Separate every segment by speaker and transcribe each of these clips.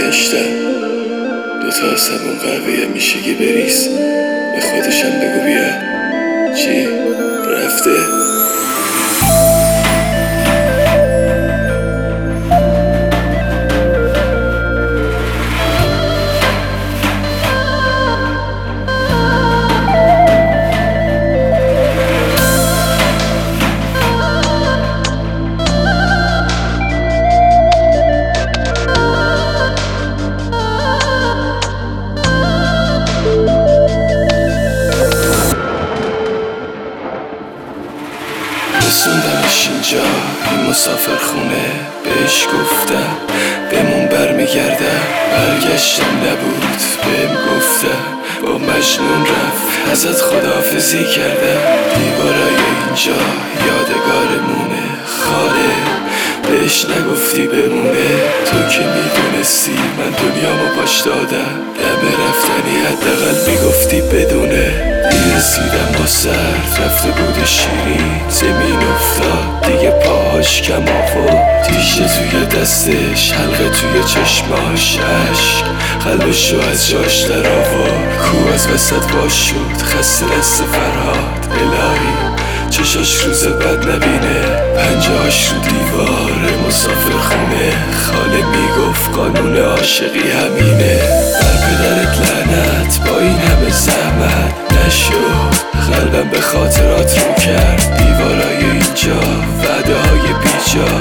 Speaker 1: برگشتم. دوتا سبون قهوه میشگی بریز، به خودشم بگو بیا. چی؟ رفته؟ رسوندمش اینجا، این مسافر خونه. بهش گفتم بمون برمیگردم، برگشتم نبود بهم گفتم با مجنون رفت، ازت خداحافظی کردم. دیوارای اینجا یادگارمونه، خاله بهش نگفتی بمونه. تو که میدونستی من دنیامو پاش دادم، دم رفتنی حداقل میگفتی بدونه. رسیدم با سر رفته بود شیرین، زمین افتاد دیگه پاهاش کم آورد. تیشه توی دستش، حلقه توی چشماش، عشق قلبشو از جاش در آورد. کو از وسط باش شد، خسته دست فرهاد. الهی چشاش روز بد نبینه، پنجهاش رو دیوار مسافر خونه. خاله میگفت قانون عاشقی همینه. بر پدرت لعنت، با این همه زحمت نشد. قلبم به خاطرات رو کرد، دیوارای اینجا وعده های بیجا.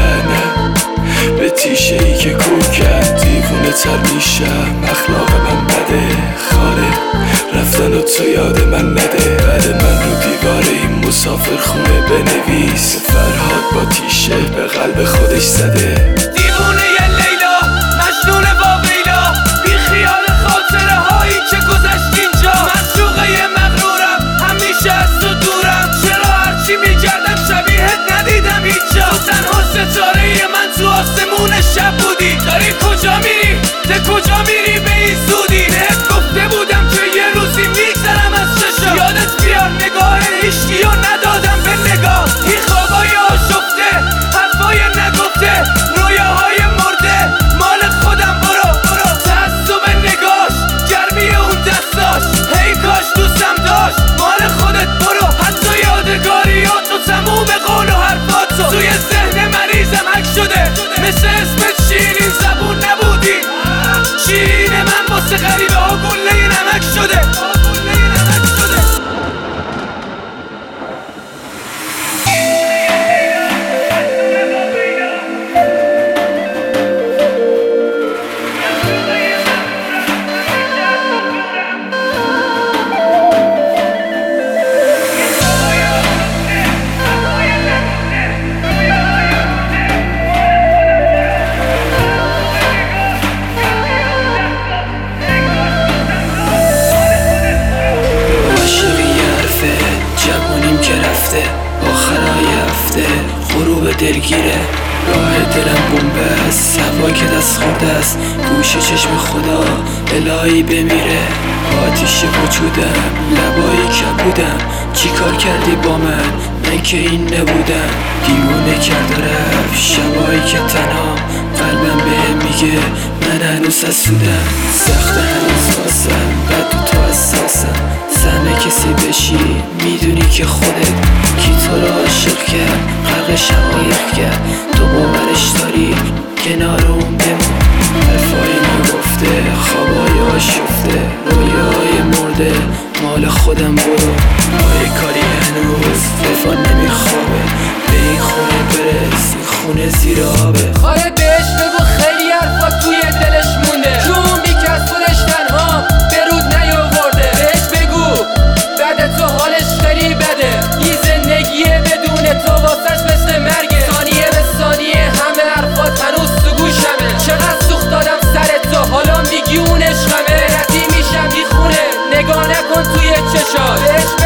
Speaker 1: لعنت به تیشه ای که کو کرد، دیوونه تر میشم، اخلاق من بده. خاله رفتن و تو یاد من نده، بعد من رو دیوار این مسافر خونه بنویس. فرهاد با تیشه به قلب خودش زده.
Speaker 2: دیوونه ی لیلا، مجنون واویلا، بی خیال خاطره هایی که گذشت اینجا. معشوقه مغرورم، همیشه از تو دورم. چرا هرچی میگردم شبیهت ندیدم اینجا. تو تنها ستاره من تو آسمون شب بودی. داری کجا میری؟ ده کجا میری به این زودی؟ بهت گفته بودم که یه روزی میگذرم از چشا. یادت بیار نگاه هیچکیو ندادم به نگاه. این خوابای آشفته، حرفای نگفته، رویاهای مرده مال خودم. برو تعصب نگاش، گرمی اون دستاش، هی کاش دوستم داشت مال خودت. برو حتی یادگاریات و تموم قول و حرفاتو توی ذهن مریضم حک شده. مثل اسمت شیرین زبون نبودی، شیرین من واسه غریبه ها گله نمک شده.
Speaker 3: آخرای هفته غروب دلگیره، راه دلم بمبه است، هوا که دست خورده است، گوش چشم خدا الهی بمیره. آتیش وجودم، لبایی کبودم، چی کار کردی با من که این نبودم. دیوونه کرده رفت شبایی که تنها، قلبم بهم میگه من هنوز حسودم. سخت هنوز واسم، بد تو حساسم، سهم کسی بشی میدونی که خودت کی تو رو عاشق کرد، غرق شقایق کرد. تو باورش داری کنار اون بمون، حرفای نگفته، خوابای آشفته، رویای مرده مال خودم. برو آره کاری هنوز وفا نمیخوابه، به این خونه برس، این خونه زیر آبه.
Speaker 4: آره بهش بگو خیلی حرفا توی دلش مونده، جون بی که از خودش تنها به رود نیاورده. بهش بگو بعد تو حالش خیلی بده، این زندگیه بدون تو واسش مثل مرگه. ثانیه به ثانیه همه حرفات هنوز تو گوشمه، چقدر سوخت دادم سر تو حالا میگی اون عشقمه. ردی میشم بی خونه، نگاه نکن توی چشات.